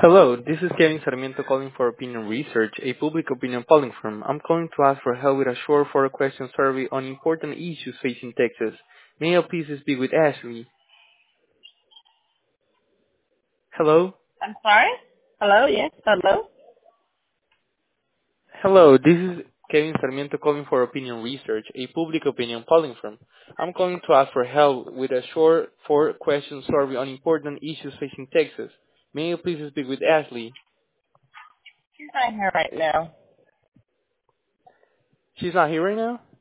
Hello, this is Kevin Sarmiento calling for Opinion Research, a public opinion polling firm. I'm calling to ask for help with a short four-question survey on important issues facing Texas. May I please speak with Ashley? Hello? I'm sorry? Hello? Yes? Hello? Hello, this is Kevin Sarmiento calling for Opinion Research, a public opinion polling firm. I'm calling to ask for help with a short four-question survey on important issues facing Texas. May I please speak with Ashley? She's not here right now. She's not here right now?